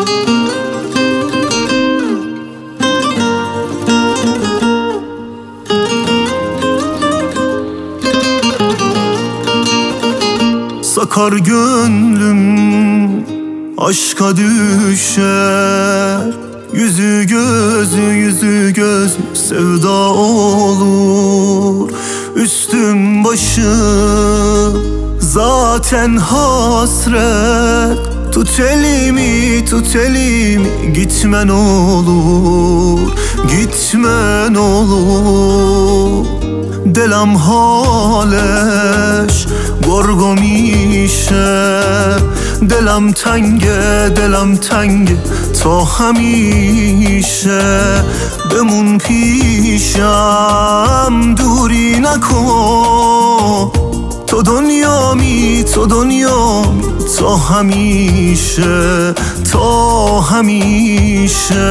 Sakar gönlüm aşka düşer, yüzü gözü sevda olur. Üstüm başım zaten hasret, tut elimi gitmen olur, gitmen olur. Delam haleş gorgoمیشه، دلم تنگه تا همیشه. بمون پیشم دوری نکن، تو دنیامی تا همیشه، تا همیشه.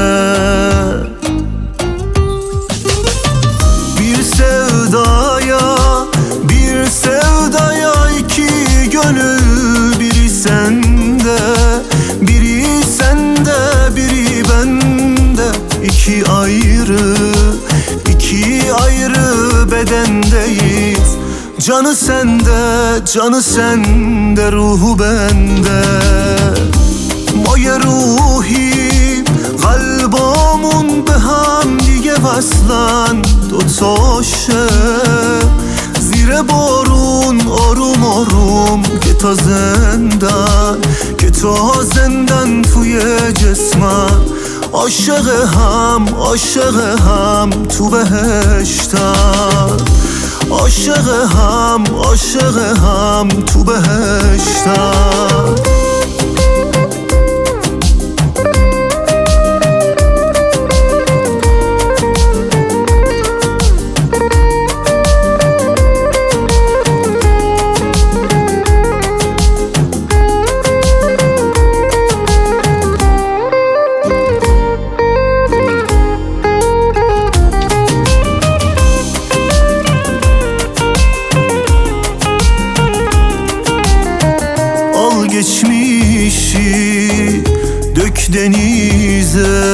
Bir sevdaya iki gönül, biri sende biri bende. İki ayrı bedendeyiz. Canı sende ruhu bende. مایه روحیم قلبامون به هم دیگه وصلن، دوتاشه زیر بارون آروم آروم. که تا زندن توی جسمم، عاشق هم تو بهشتم، عاشق هم تو بهشتم. Geçmişi dök denize,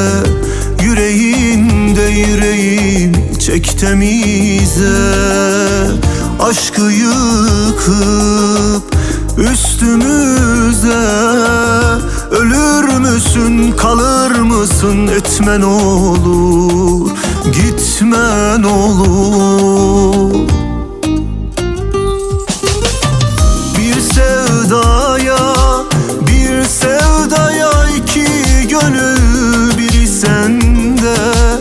yüreğim çek temize. Aşkı yıkıp üstümüze, ölür müsün kalır mısın, etmen olur, gitmen olur. Bir sevdaya iki gönül, biri sende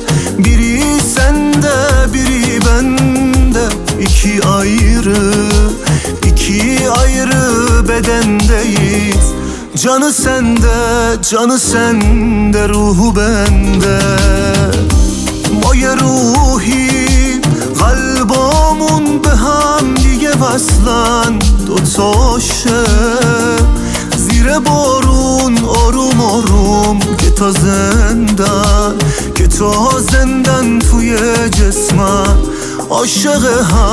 biri bende. İki ayrı bedendeyiz. Canı sende ruhu bende. مایه روحیم قلبامون به هم دیگه وصلن، دوتاشه زیر بارون آروم آروم. که تا زندن توی جسمم، عاشق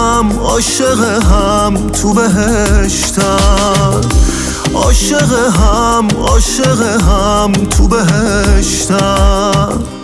هم تو بهشتم، عاشق هم تو بهشتم.